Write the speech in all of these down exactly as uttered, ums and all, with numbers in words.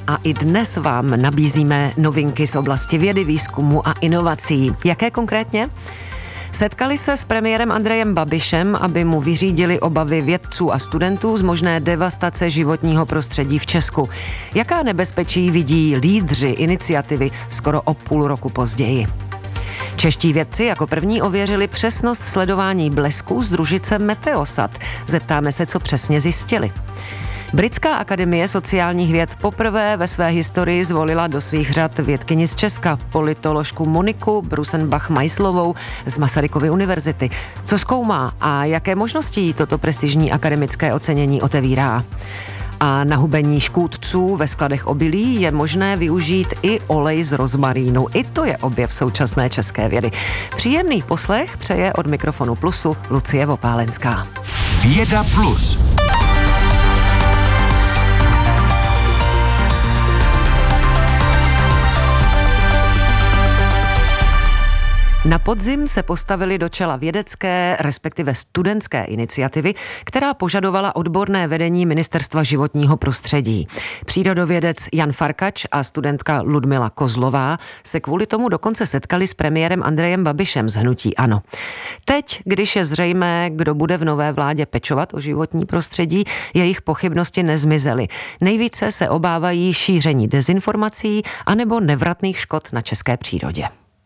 a i dnes vám nabízíme novinky z oblasti vědy, výzkumu a inovací. Jaké konkrétně? Setkali se s premiérem Andrejem Babišem, aby mu vyřídili obavy vědců a studentů z možné devastace životního prostředí v Česku. Jaká nebezpečí vidí lídři iniciativy skoro o půl roku později? Čeští vědci jako první ověřili přesnost sledování blesků z družice Meteosat. Zeptáme se, co přesně zjistili. Britská akademie sociálních věd poprvé ve své historii zvolila do svých řad vědkyni z Česka, politoložku Moniku Brusenbach-Majslovou z Masarykovy univerzity. Co zkoumá a jaké možnosti jí toto prestižní akademické ocenění otevírá? A na hubení škůdců ve skladech obilí je možné využít i olej z rozmarínu. I to je objev současné české vědy. Příjemný poslech přeje od mikrofonu Plusu Lucie Vopálenská. Věda Plus. Na podzim se postavili do čela vědecké, respektive studentské iniciativy, která požadovala odborné vedení Ministerstva životního prostředí. Přírodovědec Jan Farkač a studentka Ludmila Kozlová se kvůli tomu dokonce setkali s premiérem Andrejem Babišem z hnutí ANO. Teď, když je zřejmé, kdo bude v nové vládě pečovat o životní prostředí, jejich pochybnosti nezmizely. Nejvíce se obávají šíření dezinformací anebo nevratných škod na české přírodě.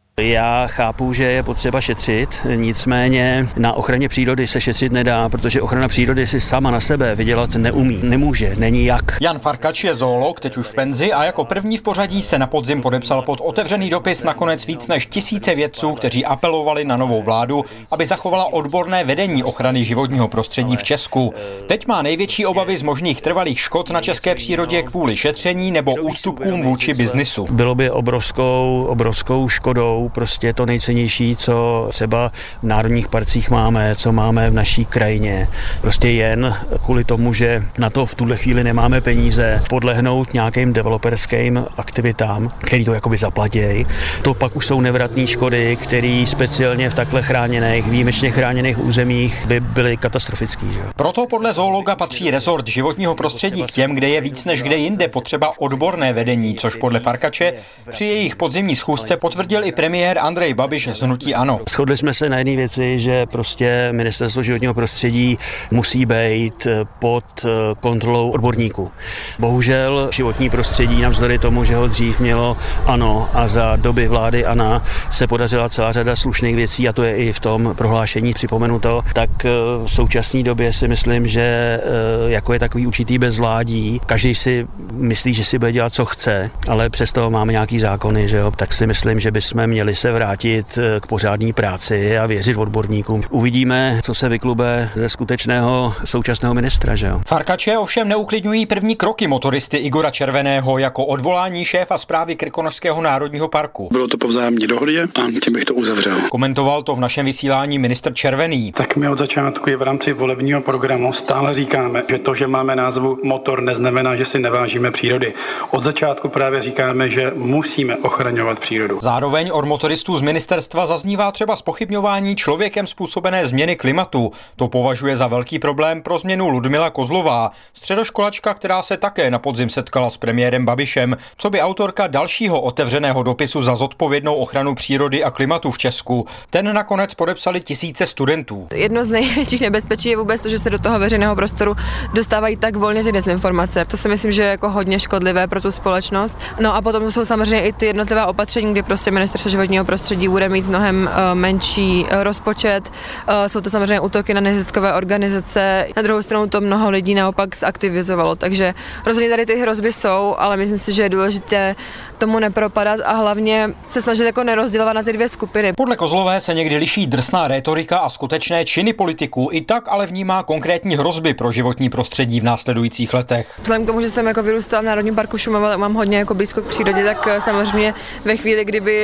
Já chápu, že je potřeba šetřit, nicméně na ochraně přírody se šetřit nedá, protože ochrana přírody si sama na sebe vydělat neumí, nemůže, není jak. Jan Farkač je zoolog, teď už v penzi, a jako první v pořadí se na podzim podepsal pod otevřený dopis nakonec víc než tisíce vědců, kteří apelovali na novou vládu, aby zachovala odborné vedení ochrany životního prostředí v Česku. Teď má největší obavy z možných trvalých škod na české přírodě kvůli šetření nebo ústupkům vůči biznisu. Bylo by obrovskou, obrovskou škodou prostě to nejcennější, co třeba v národních parcích máme, co máme v naší krajině. Prostě jen kvůli tomu, že na to v tuhle chvíli nemáme peníze, podlehnout nějakým developerským aktivitám, který to jakoby zaplatějí. To pak už jsou nevratné škody, které speciálně v takhle chráněných, výjimečně chráněných územích by byly katastrofický. Že? Proto podle zoologa patří rezort životního prostředí k těm, kde je víc než kde jinde potřeba odborné vedení, což podle Farkače při jejich podzimní schůzce potvrdil i premiér Andrej Babiš z hnutí ANO. Shodli jsme se na jedné věci, že prostě Ministerstvo životního prostředí musí být pod kontrolou odborníků. Bohužel životní prostředí, navzdory tomu, že ho dřív mělo ANO a za doby vlády ANO se podařila celá řada slušných věcí, a to je i v tom prohlášení připomenuto, tak v současné době si myslím, že jako je takový určitý bezvládí, každý si myslí, že si bude dělat, co chce, ale přesto máme nějaký zákony, že jo, tak si myslím, že bychom měli se vrátit k pořádné práci a věřit odborníkům. Uvidíme, co se vyklube ze skutečného současného ministra, že jo. Farkače ovšem neuklidňují první kroky motoristy Igora Červeného jako odvolání šéfa správy Krkonošského národního parku. Bylo to po vzájemné dohodě a tím bych to uzavřel. Komentoval to v našem vysílání ministr Červený. Tak my od začátku i v rámci volebního programu stále říkáme, že to, že máme názvu motor, neznamená, že si nevážíme přírody. Od začátku právě říkáme, že musíme ochraňovat přírodu. Zároveň od motoristů z ministerstva zaznívá třeba zpochybňování člověkem způsobené změny klimatu. To považuje za velký problém pro změnu Ludmila Kozlová, středoškolačka, která se také na podzim setkala s premiérem Babišem, co by autorka dalšího otevřeného dopisu za zodpovědnou ochranu přírody a klimatu v Česku. Ten nakonec podepsali tisíce studentů. Jedno z největších nebezpečí je vůbec to, že se do toho veřejného prostoru dostávají tak volně ty dezinformace. To si myslím, že je jako hodně škodlivé pro tu společnost. No a potom jsou samozřejmě i ty jednotlivá opatření, kdy prostě ministerstvo životního prostředí bude mít mnohem uh, menší uh, rozpočet. Uh, jsou to samozřejmě útoky na neziskové organizace. Na druhou stranu to mnoho lidí naopak zaktivizovalo, takže rozhodně tady ty hrozby jsou, ale myslím si, že je důležité tomu nepropadat a hlavně se snažit jako nerozdělovat na ty dvě skupiny. Podle Kozlové se někdy liší drsná rétorika a skutečné činy politiků, i tak ale vnímá konkrétní hrozby pro životní prostředí v následujících letech. Vzhledem k tomu, že jsem jako vyrůstala v Národním parku Šumava, mám hodně jako blízko k přírodě, tak samozřejmě ve chvíli, kdyby to bylo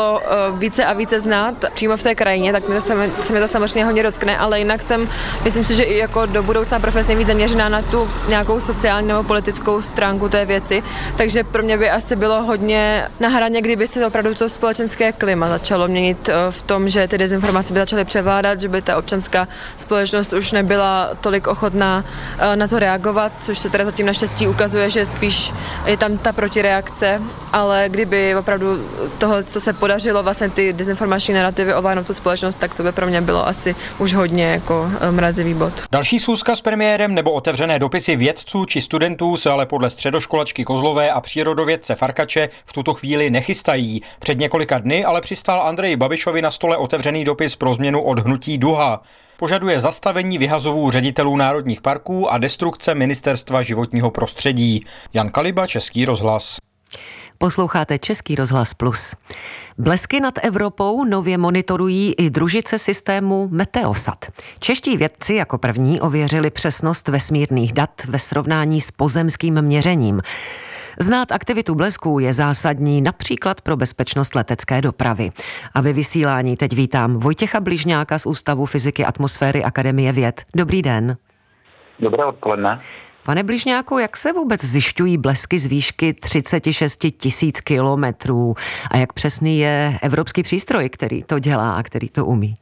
bylo více a více znát přímo v té krajině, tak mi to, se mi to samozřejmě hodně dotkne, ale jinak jsem, myslím si, že i jako do budoucna profesně víc zaměřená na tu nějakou sociální nebo politickou stránku té věci, takže pro mě by asi bylo hodně na hraně, kdyby se to opravdu to společenské klima začalo měnit v tom, že ty dezinformace by začaly převládat, že by ta občanská společnost už nebyla tolik ochotná na to reagovat, což se teda zatím naštěstí ukazuje, že spíš je tam ta protireakce, ale kdyby opravdu toho, co se podařilo, vlastně ty dezinformační narrativy ovládnout tu společnost, tak to by pro mě bylo asi už hodně jako mrazivý bod. Další schůzka s premiérem nebo otevřené dopisy vědců či studentů se ale podle středoškolačky Kozlové a přírodovědce Farkače v tuto chvíli nechystají. Před několika dny ale přistál Andreji Babišovi na stole otevřený dopis pro změnu od hnutí Duha. Požaduje zastavení vyhazovů ředitelů národních parků a destrukce Ministerstva životního prostředí. Jan Kaliba, Český rozhlas. Posloucháte Český rozhlas Plus. Blesky nad Evropou nově monitorují i družice systému Meteosat. Čeští vědci jako první ověřili přesnost vesmírných dat ve srovnání s pozemským měřením. Znát aktivitu blesků je zásadní například pro bezpečnost letecké dopravy. A ve vysílání teď vítám Vojtěcha Bližňáka z Ústavu fyziky atmosféry Akademie věd. Dobrý den. Dobré odpoledne. Pane Bližňáku, jak se vůbec zjišťují blesky z výšky třicet šest tisíc kilometrů a jak přesný je evropský přístroj, který to dělá a který to umí?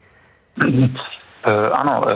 Ano,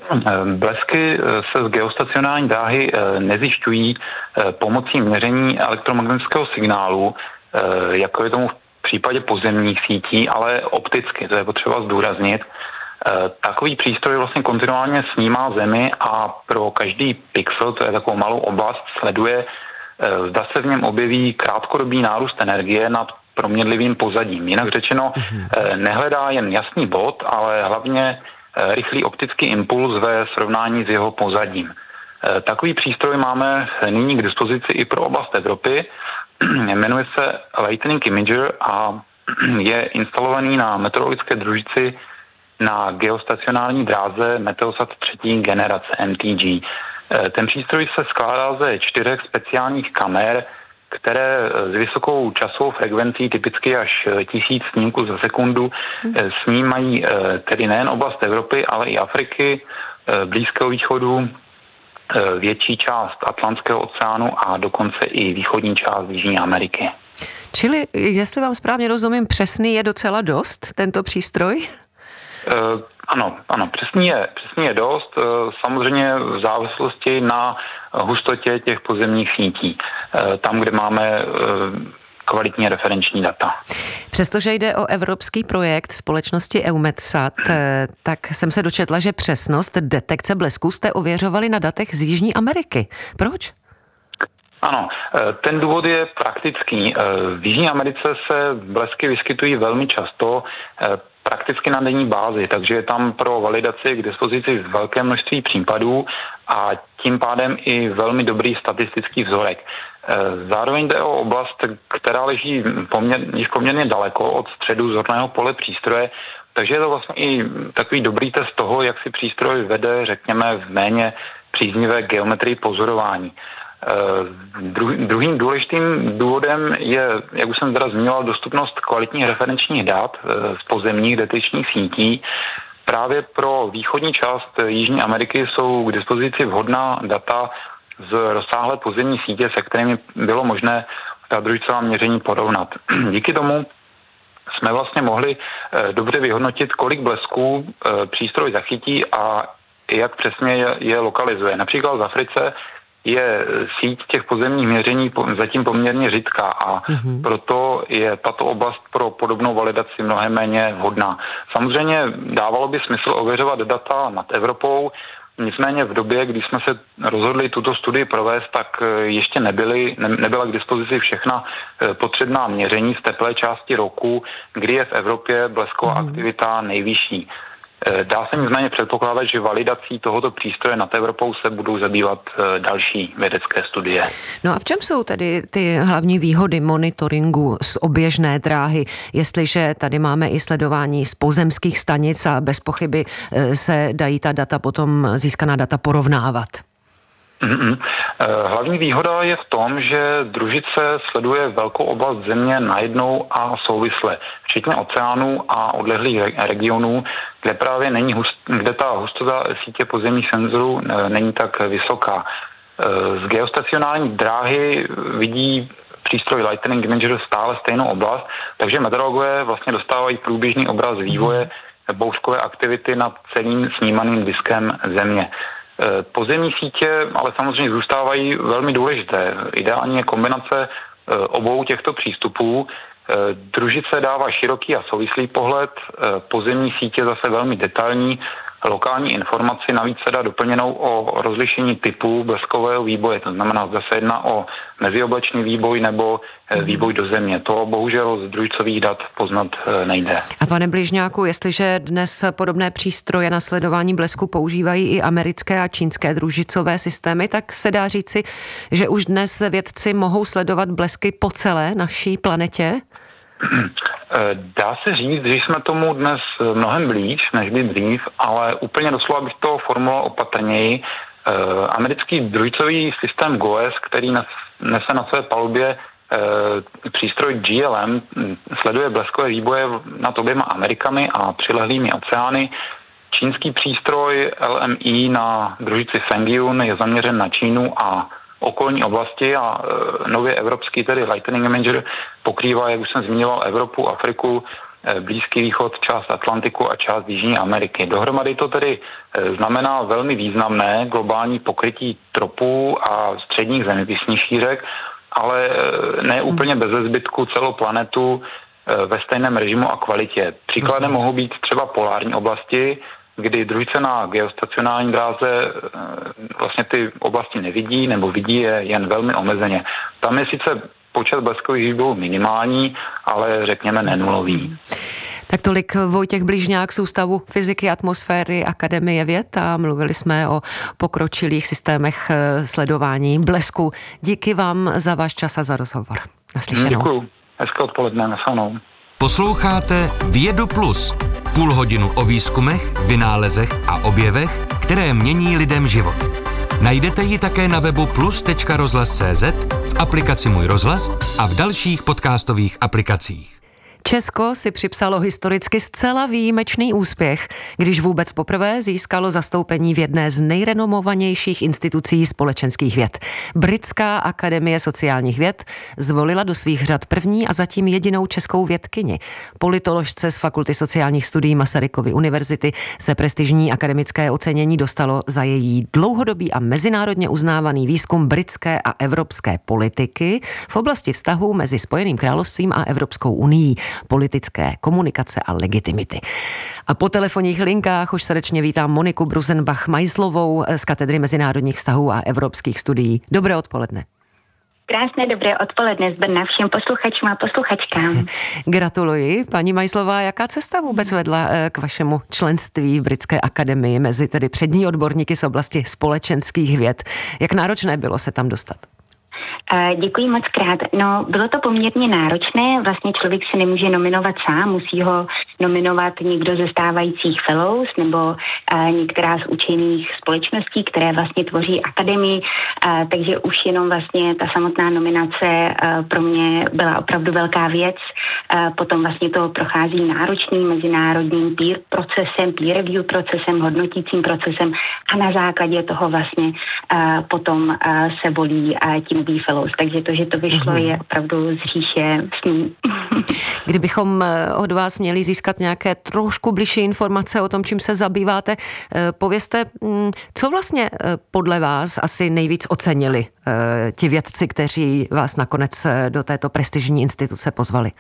blesky se z geostacionární dráhy nezjišťují pomocí měření elektromagnetického signálu, jako je tomu v případě pozemních sítí, ale opticky, to je potřeba zdůraznit. Takový přístroj vlastně kontinuálně snímá Zemi a pro každý pixel, to je takovou malou oblast, sleduje, zda se v něm objeví krátkodobý nárůst energie nad proměnlivým pozadím. Jinak řečeno, nehledá jen jasný bod, ale hlavně rychlý optický impuls ve srovnání s jeho pozadím. Takový přístroj máme nyní k dispozici i pro oblast Evropy. Jmenuje se Lightning Imager a je instalovaný na meteorologické družici na geostacionární dráze Meteosat třetí generace M T G. Ten přístroj se skládá ze čtyřech speciálních kamer, které s vysokou časovou frekvencí, typicky až tisíc snímků za sekundu, snímají tedy nejen oblast Evropy, ale i Afriky, Blízkého východu, větší část Atlantského oceánu a dokonce i východní část Jižní Ameriky. Čili, jestli vám správně rozumím, přesný je docela dost tento přístroj? Uh, ano, ano, přesně je, přesně je dost, uh, samozřejmě v závislosti na hustotě těch pozemních sítí, uh, tam, kde máme uh, kvalitní referenční data. Přestože jde o evropský projekt společnosti EUMETSAT, tak jsem se dočetla, že přesnost detekce blesků jste ověřovali na datech z Jižní Ameriky. Proč? Ano, ten důvod je praktický. V Jižní Americe se blesky vyskytují velmi často, prakticky na denní bázi, takže je tam pro validaci k dispozici velké množství případů a tím pádem i velmi dobrý statistický vzorek. Zároveň jde o oblast, která leží poměr, již poměrně daleko od středu zorného pole přístroje, takže je to vlastně i takový dobrý test toho, jak si přístroj vede, řekněme, v méně příznivé geometrii pozorování. Druhým důležitým důvodem je, jak už jsem teda zmínila, dostupnost kvalitních referenčních dat z pozemních detekčních sítí. Právě pro východní část Jižní Ameriky jsou k dispozici vhodná data z rozsáhlé pozemní sítě, se kterými bylo možné ta družicová měření porovnat. Díky tomu jsme vlastně mohli dobře vyhodnotit, kolik blesků přístroj zachytí a jak přesně je, je lokalizuje. Například v Africe je síť těch pozemních měření zatím poměrně řídká a mm-hmm. proto je tato oblast pro podobnou validaci mnohem méně vhodná. Samozřejmě dávalo by smysl ověřovat data nad Evropou, nicméně v době, kdy jsme se rozhodli tuto studii provést, tak ještě nebyly, ne, nebyla k dispozici všechna potřebná měření v teplé části roku, kdy je v Evropě blesková mm-hmm. aktivita nejvyšší. Dá se nicméně předpokládat, že validací tohoto přístroje nad Evropou se budou zabývat další vědecké studie. No a v čem jsou tedy ty hlavní výhody monitoringu z oběžné dráhy, jestliže tady máme i sledování z pozemských stanic a bez pochyby se dají ta data potom, získaná data porovnávat? Mm-mm. Hlavní výhoda je v tom, že družice sleduje velkou oblast země najednou a souvisle, včetně oceánů a odlehlých regionů, kde právě není hust, kde ta hustota sítě pozemních senzorů není tak vysoká. Z geostacionární dráhy vidí přístroj Lightning Imager stále stejnou oblast, takže meteorologové vlastně dostávají průběžný obraz vývoje bouřkové aktivity nad celým snímaným diskem Země. Pozemní sítě ale samozřejmě zůstávají velmi důležité. Ideální je kombinace obou těchto přístupů. Družice dává široký a souvislý pohled, pozemní sítě zase velmi detailní, lokální informaci navíc se dá doplněnou o rozlišení typů bleskového výboje, to znamená, zda se jedná o mezioblečný výboj nebo výboj do země. To bohužel z družicových dat poznat nejde. A pane Bližňáku, jestliže dnes podobné přístroje na sledování blesku používají i americké a čínské družicové systémy, tak se dá říci, že už dnes vědci mohou sledovat blesky po celé naší planetě? Dá se říct, že jsme tomu dnes mnohem blíž, než by dřív, ale úplně doslova bych to formuloval opatrněji. Americký družicový systém G O E S, který nese na své palubě přístroj G L M, sleduje bleskové výboje nad oběma Amerikami a přilehlými oceány. Čínský přístroj L M I na družici Fengyun je zaměřen na Čínu a okolní oblasti a nově evropský, tedy Lightning Imager, pokrývá, jak už jsem zmiňoval, Evropu, Afriku, Blízký východ, část Atlantiku a část Jižní Ameriky. Dohromady to tedy znamená velmi významné globální pokrytí tropů a středních zeměpisných šířek, ale ne úplně bez zbytku celou planetu ve stejném režimu a kvalitě. Příkladem mohou být třeba polární oblasti, kdy družice na geostacionární dráze vlastně ty oblasti nevidí nebo vidí je jen velmi omezeně. Tam je sice počet bleskových výbojů minimální, ale řekněme nenulový. Tak tolik Vojtěch Bližňák z Ústavu fyziky atmosféry Akademie věd a mluvili jsme o pokročilých systémech sledování blesku. Díky vám za váš čas a za rozhovor. Naslyšenou. Děkuju. Hezké odpoledne. Naslyšenou. Posloucháte Vědu Plus. Půl hodinu o výzkumech, vynálezech a objevech, které mění lidem život. Najdete ji také na webu plus tečka rozhlas tečka cé zet, v aplikaci Můj rozhlas a v dalších podcastových aplikacích. Česko si připsalo historicky zcela výjimečný úspěch, když vůbec poprvé získalo zastoupení v jedné z nejrenomovanějších institucí společenských věd. Britská akademie sociálních věd zvolila do svých řad první a zatím jedinou českou vědkyni. Politoložce z Fakulty sociálních studií Masarykovy univerzity se prestižní akademické ocenění dostalo za její dlouhodobý a mezinárodně uznávaný výzkum britské a evropské politiky v oblasti vztahů mezi Spojeným královstvím a Evropskou unií, politické komunikace a legitimity. A po telefonních linkách už srdečně vítám Moniku Brusenbach-Majzlovou z katedry mezinárodních vztahů a evropských studií. Dobré odpoledne. Krásné dobré odpoledne z Brna všem posluchačům a posluchačkám. Gratuluji. Paní Majzlová, jaká cesta vůbec vedla k vašemu členství v Britské akademii mezi tedy přední odborníky z oblasti společenských věd? Jak náročné bylo se tam dostat? Děkuji moc krát. No, bylo to poměrně náročné, vlastně člověk se nemůže nominovat sám, musí ho nominovat někdo ze stávajících fellows nebo uh, některá z učených společností, které vlastně tvoří akademii, uh, takže už jenom vlastně ta samotná nominace uh, pro mě byla opravdu velká věc. Uh, potom vlastně to prochází náročným mezinárodním peer procesem, peer review procesem, hodnotícím procesem a na základě toho vlastně uh, potom uh, se volí uh, ti noví fellows. Takže to, že to vyšlo, je opravdu z říše sní. Kdybychom od vás měli získat nějaké trošku bližší informace o tom, čím se zabýváte, povězte, co vlastně podle vás asi nejvíc ocenili ti vědci, kteří vás nakonec do této prestižní instituce pozvali?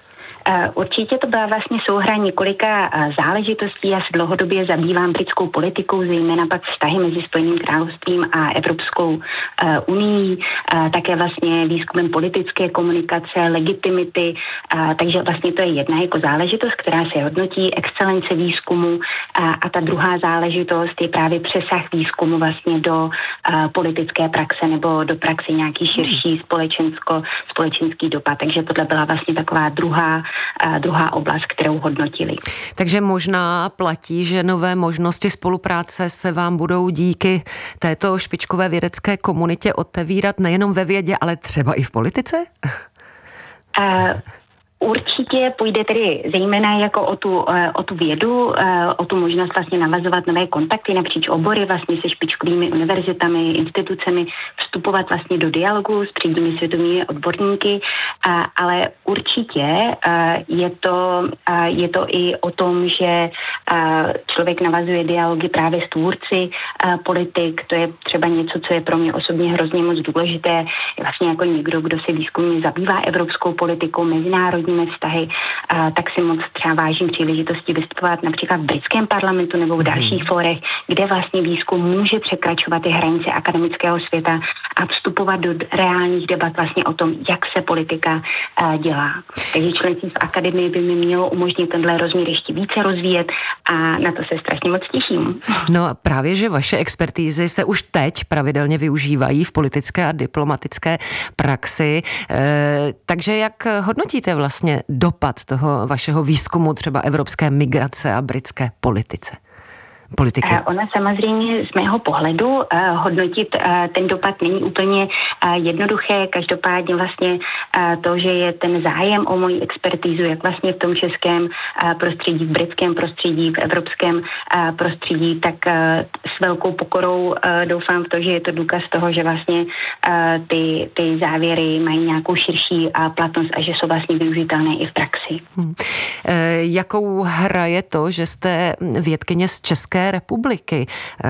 Určitě to byla vlastně souhra několika záležitostí. Já se dlouhodobě zabývám britskou politikou, zejména pak vztahy mezi Spojeným královstvím a Evropskou unií, také vlastně výzkumem politické komunikace, legitimity, takže vlastně to je jedna jako záležitost, která se hodnotí, excelence výzkumu a ta druhá záležitost je právě přesah výzkumu vlastně do politické praxe nebo do praxe nějaký širší společensko, společenský dopad. Takže tohle byla vlastně taková druhá druhá oblast, kterou hodnotili. Takže možná platí, že nové možnosti spolupráce se vám budou díky této špičkové vědecké komunitě otevírat nejenom ve vědě, ale třeba i v politice? Uh, Určitě půjde tedy zejména jako o tu, o tu vědu, o tu možnost vlastně navazovat nové kontakty napříč obory vlastně se špičkovými univerzitami, institucemi, vstupovat vlastně do dialogu s předními světovými odborníky, ale určitě je to, je to i o tom, že člověk navazuje dialogy právě s tvůrci politik, to je třeba něco, co je pro mě osobně hrozně moc důležité, vlastně jako někdo, kdo se výzkumně zabývá evropskou politikou, mezinárodní vztahy, tak si moc třeba vážím příležitosti vystupovat například v britském parlamentu nebo v dalších fórech, kde vlastně výzkum může překračovat ty hranice akademického světa a vstupovat do reálných debat vlastně o tom, jak se politika dělá. Takže členství v akademii by mi mělo umožnit tenhle rozměr ještě více rozvíjet a na to se strašně moc těším. No a právě, že vaše expertízy se už teď pravidelně využívají v politické a diplomatické praxi. E, takže jak hodnotíte vlastně dopad toho vašeho výzkumu třeba evropské migrace a britské politice? Politiky. Ona samozřejmě z mého pohledu uh, hodnotit uh, ten dopad není úplně uh, jednoduché. Každopádně vlastně uh, to, že je ten zájem o moji expertízu, jak vlastně v tom českém uh, prostředí, v britském prostředí, v evropském uh, prostředí, tak uh, s velkou pokorou uh, doufám v to, že je to důkaz toho, že vlastně uh, ty, ty závěry mají nějakou širší uh, platnost a že jsou vlastně využitelné i v praxi. Hmm. E, jakou hraje to, že jste vědkyně z České republiky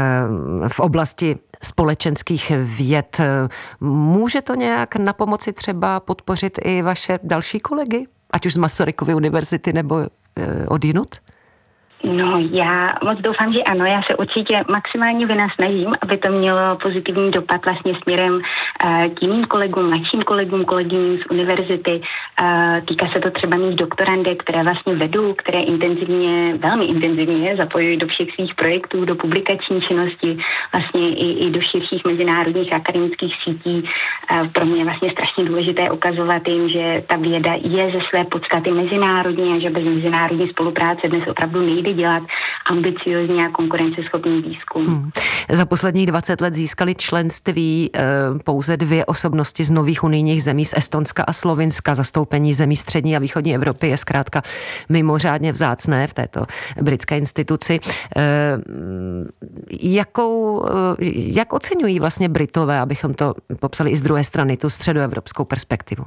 v oblasti společenských věd? Může to nějak na pomoci třeba podpořit i vaše další kolegy? Ať už z Masarykovy univerzity nebo odjinud? No, já moc doufám, že ano. Já se určitě maximálně vynasnažím, aby to mělo pozitivní dopad vlastně směrem uh, k jiným kolegům, mladším kolegům, kolegyním z univerzity. Uh, týká se to třeba mých doktorandek, které vlastně vedu, které intenzivně, velmi intenzivně zapojují do všech svých projektů, do publikační činnosti, vlastně i, i do širších mezinárodních akademických sítí. Uh, pro mě je vlastně strašně důležité ukazovat jim, že ta věda je ze své podstaty mezinárodní a že bez mezinárodní spolupráce dnes opravdu nejde dělat ambiciozní a konkurenceschopný výzkum. Hmm. Za posledních dvacet let získali členství e, pouze dvě osobnosti z nových unijních zemí, z Estonska a Slovinska. Zastoupení zemí střední a východní Evropy je zkrátka mimořádně vzácné v této britské instituci. E, jakou, jak oceňují vlastně Britové, abychom to popsali i z druhé strany, tu středoevropskou perspektivu?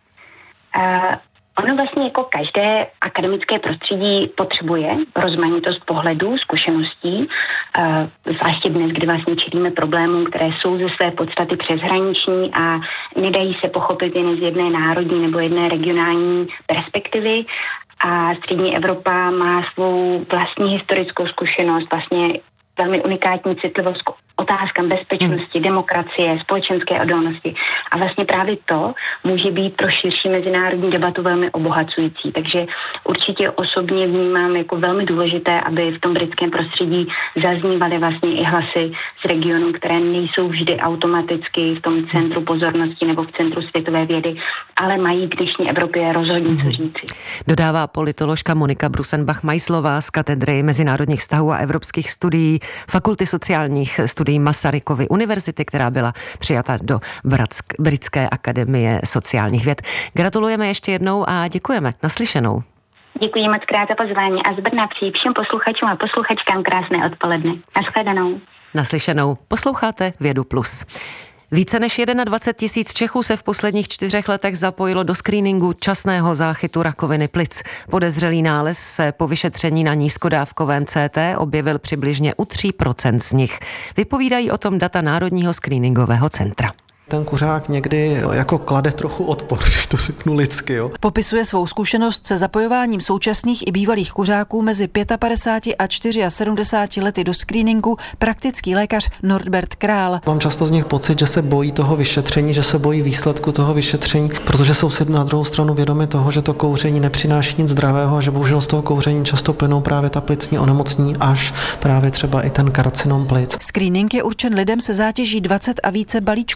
Uh... Ono vlastně jako každé akademické prostředí potřebuje rozmanitost pohledů, zkušeností, zvláště dnes, kdy vlastně čelíme problémům, které jsou ze své podstaty přeshraniční a nedají se pochopit jen z jedné národní nebo jedné regionální perspektivy. A střední Evropa má svou vlastní historickou zkušenost, vlastně velmi unikátní citlivost k otázkám bezpečnosti, demokracie, společenské odolnosti. A vlastně právě to může být pro širší mezinárodní debatu velmi obohacující. Takže určitě osobně vnímám jako velmi důležité, aby v tom britském prostředí zaznívaly vlastně i hlasy z regionů, které nejsou vždy automaticky v tom centru pozornosti nebo v centru světové vědy, ale mají k dnešní Evropě rozhodně co říci. Dodává politoložka Monika Brusenbach-Majslová z katedry mezinárodních vztahů a evropských studií Fakulty sociálních studií Masarykovy univerzity, která byla přijata do Britské akademie sociálních věd. Gratulujeme ještě jednou a děkujeme. Naslyšenou. Děkuji moc krát za pozvání a z Brna přeji všem posluchačům a posluchačkám krásné odpoledne. Nashledanou. Naslyšenou. Posloucháte Vědu Plus. Více než dvacet jedna tisíc Čechů se v posledních čtyřech letech zapojilo do screeningu časného záchytu rakoviny plic. Podezřelý nález se po vyšetření na nízkodávkovém C T objevil přibližně u tří procent z nich. Vypovídají o tom data Národního screeningového centra. Ten kuřák někdy jako klade trochu odpor, když to řeknu lidsky. Jo. Popisuje svou zkušenost se zapojováním současných i bývalých kuřáků mezi pětapadesáti a sedmdesáti čtyři lety do screeningu praktický lékař Norbert Král. Mám často z nich pocit, že se bojí toho vyšetření, že se bojí výsledku toho vyšetření, protože jsou si na druhou stranu vědomi toho, že to kouření nepřináší nic zdravého a že bohužel z toho kouření často plynou právě ta plicní onemocnění, až právě třeba i ten karcinom plic. Screening je určen lidem se zátěží dvacet a více balíčko roků.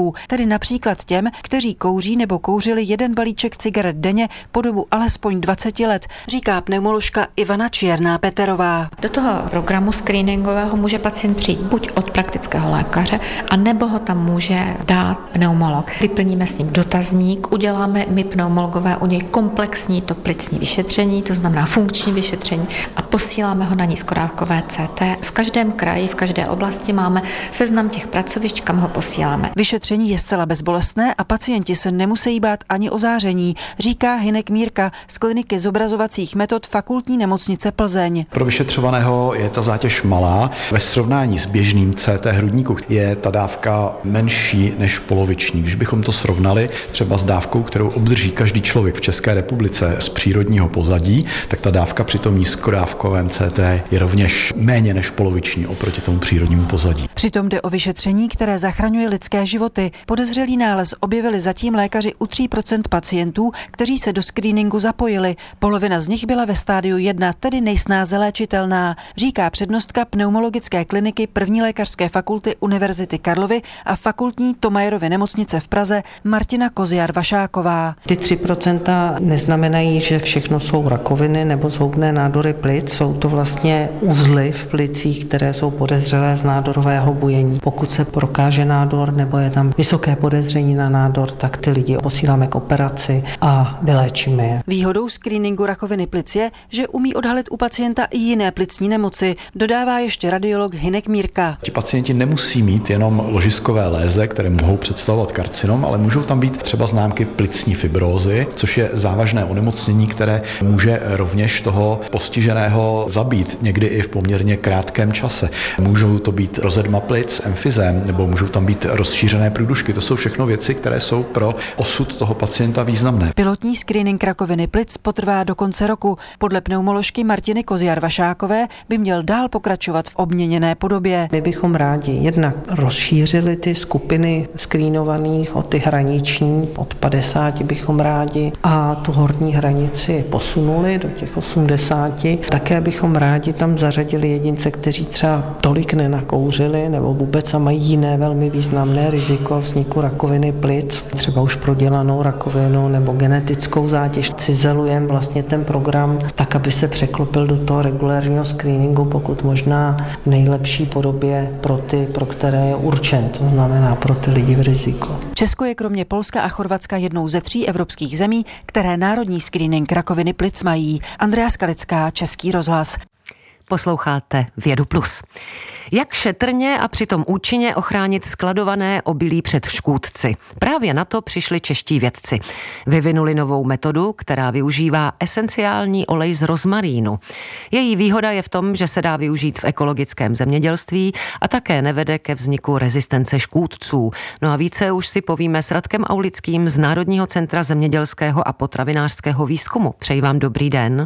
pacientů, tedy například těm, kteří kouří nebo kouřili jeden balíček cigaret denně po dobu alespoň dvacet let, říká pneumoložka Ivana Čierná-Peterová. Do toho programu screeningového může pacient přijít buď od praktického lékaře, a nebo ho tam může dát pneumolog. Vyplníme s ním dotazník, uděláme my pneumologové u něj komplexní to plicní vyšetření, to znamená funkční vyšetření, a posíláme ho na nízkodávkové C T. V každém kraji, v každé oblasti máme seznam těch pracovišť, kam ho posíláme. Vyšetření je zcela bezbolestné a pacienti se nemusí bát ani o záření, říká Hynek Mírka z kliniky zobrazovacích metod Fakultní nemocnice Plzeň. Pro vyšetřovaného je ta zátěž malá. Ve srovnání s běžným C T hrudníku je ta dávka menší než poloviční. Když bychom to srovnali třeba s dávkou, kterou obdrží každý člověk v České republice z přírodního pozadí, tak ta dávka při tom nízkodávkovém C T je rovněž méně než poloviční oproti tomu přírodnímu pozadí. Přitom jde o vyšetření, které zachraňuje lidské životy. Podezřelý nález objevili zatím lékaři u tří procent pacientů, kteří se do screeningu zapojili. Polovina z nich byla ve stádiu jedna, tedy nejsnáze léčitelná, říká přednostka pneumologické kliniky první lékařské fakulty Univerzity Karlovy a fakultní Thomayerovy nemocnice v Praze Martina Koziar-Vašáková. Ty tři procenta neznamenají, že všechno jsou rakoviny nebo zhoubné nádory plic, jsou to vlastně uzly v plicích, které jsou podezřelé z nádorového bujení. Pokud se prokáže nádor nebo je tam vysoké podezření na nádor, tak ty lidi posíláme k operaci a vyléčíme je. Výhodou screeningu rakoviny plic je, že umí odhalit u pacienta i jiné plicní nemoci, dodává ještě radiolog Hynek Mírka. Ti pacienti nemusí mít jenom ložiskové léze, které mohou představovat karcinom, ale můžou tam být třeba známky plicní fibrózy, což je závažné onemocnění, které může rovněž toho postiženého zabít, někdy i v poměrně krátkém čase. Můžou to být rozedma plic, emfyzém, nebo můžou tam být rozšířené průdušky. To jsou všechno věci, které jsou pro osud toho pacienta významné. Pilotní screening rakoviny plic potrvá do konce roku. Podle pneumoložky Martiny Koziar-Vašákové by měl dál pokračovat v obměněné podobě. My bychom rádi jednak rozšířili ty skupiny screenovaných o ty hraniční, od padesáti bychom rádi, a tu horní hranici posunuli do těch osmdesáti. Také bychom rádi tam zařadili jedince, kteří třeba tolik nenakouřili nebo vůbec a mají jiné velmi významné riziko vzniku rakoviny plic, třeba už prodělanou rakovinu nebo genetickou zátěž. Cizelujeme vlastně ten program tak, aby se překlopil do toho regulérního screeningu, pokud možná v nejlepší podobě pro ty, pro které je určen, to znamená pro ty lidi v riziku. Česko je kromě Polska a Chorvatska jednou ze tří evropských zemí, které národní screening rakoviny plic mají. Andrea Skalická, Český rozhlas. Posloucháte Vědu plus. Jak šetrně a přitom účinně ochránit skladované obilí před škůdci? Právě na to přišli čeští vědci. Vyvinuli novou metodu, která využívá esenciální olej z rozmarínu. Její výhoda je v tom, že se dá využít v ekologickém zemědělství a také nevede ke vzniku rezistence škůdců. No a více už si povíme s Radkem Aulickým z Národního centra zemědělského a potravinářského výzkumu. Přeji vám dobrý den.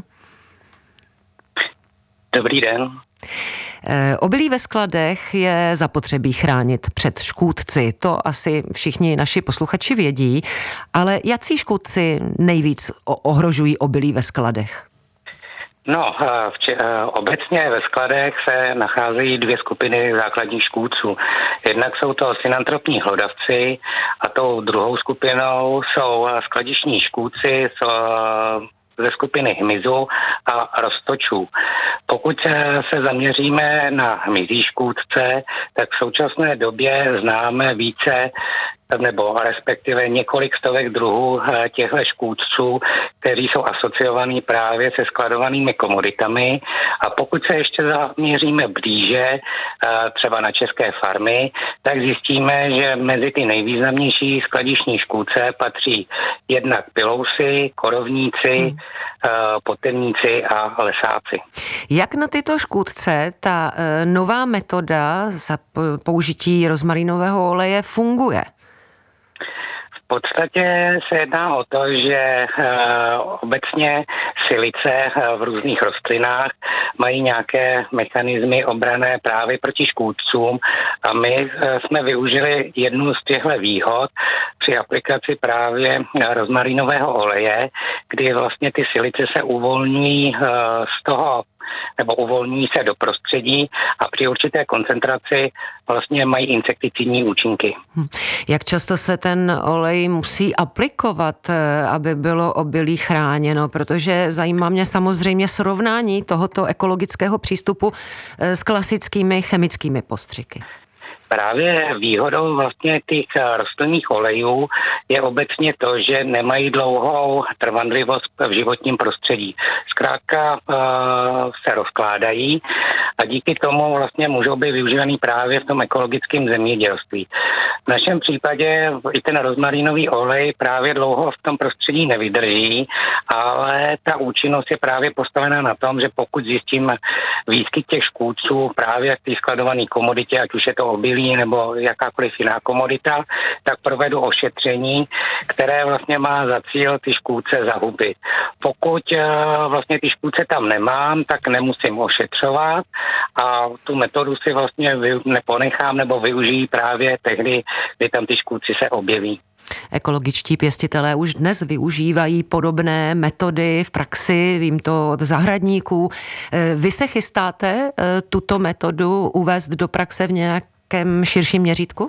Dobrý den. Obilí ve skladech je zapotřebí chránit před škůdci. To asi všichni naši posluchači vědí, ale jací škůdci nejvíc ohrožují obilí ve skladech? No, vče- obecně ve skladech se nacházejí dvě skupiny základních škůdců. Jednak jsou to synantropní hlodavci a tou druhou skupinou jsou skladiční škůdci s ze skupiny hmyzu a roztočů. Pokud se zaměříme na hmyzí škůdce, tak v současné době známe více nebo respektive několik stovek druhů těchto škůdců, kteří jsou asociovaní právě se skladovanými komoditami. A pokud se ještě zaměříme blíže, třeba na české farmy, tak zjistíme, že mezi ty nejvýznamnější skladiční škůdce patří jednak pilousy, korovníci, hmm. potemníci a lesáci. Jak na tyto škůdce ta nová metoda za použití rozmarinového oleje funguje? V podstatě se jedná o to, že obecně silice v různých rostlinách mají nějaké mechanismy obranné právě proti škůdcům a my jsme využili jednu z těchto výhod při aplikaci právě rozmarinového oleje, kdy vlastně ty silice se uvolňují z toho nebo uvolní se do prostředí a při určité koncentraci vlastně mají insekticidní účinky. Hm. Jak často se ten olej musí aplikovat, aby bylo obilí chráněno? Protože zajímá mě samozřejmě srovnání tohoto ekologického přístupu s klasickými chemickými postřiky. Právě výhodou vlastně těch rostlinných olejů je obecně to, že nemají dlouhou trvanlivost v životním prostředí. Zkrátka uh, se rozkládají a díky tomu vlastně můžou být využívaný právě v tom ekologickém zemědělství. V našem případě i ten rozmarínový olej právě dlouho v tom prostředí nevydrží, ale ta účinnost je právě postavená na tom, že pokud zjistím výskyt těch škůdců právě v té skladované komoditě, ať už je to obilí nebo jakákoliv jiná komodita, tak provedu ošetření, které vlastně má za cíl ty škůdce zahubit. Pokud vlastně ty škůdce tam nemám, tak nemusím ošetřovat a tu metodu si vlastně neponechám nebo využijí právě tehdy, kdy tam ty škůdci se objeví. Ekologičtí pěstitelé už dnes využívají podobné metody v praxi, vím to od zahradníků. Vy se chystáte tuto metodu uvést do praxe v nějakém širším měřítku?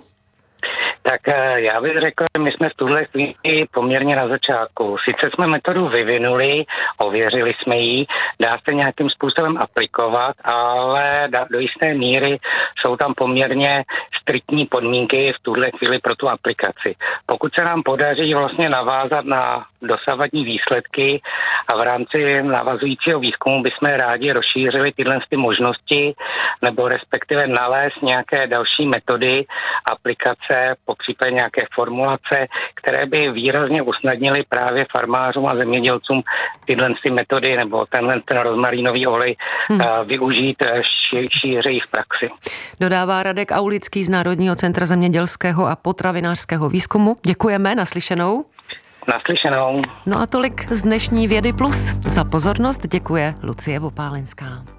Tak já bych řekl, že my jsme v tuhle chvíli poměrně na začátku. Sice jsme metodu vyvinuli, ověřili jsme ji, dá se nějakým způsobem aplikovat, ale do jisté míry jsou tam poměrně striktní podmínky v tuhle chvíli pro tu aplikaci. Pokud se nám podaří vlastně navázat na dosavadní výsledky a v rámci navazujícího výzkumu bychom rádi rozšířili tyhle ty možnosti nebo respektive nalézt nějaké další metody aplikace, popřípadě nějaké formulace, které by výrazně usnadnily právě farmářům a zemědělcům tyhle ty metody nebo tenhle ten rozmarínový olej hmm. využít šířeji v praxi. Dodává Radek Aulický z Národního centra zemědělského a potravinářského výzkumu. Děkujeme, naslyšenou. Naslyšenou. No a tolik z dnešní Vědy Plus. Za pozornost děkuje Lucie Vopálenská.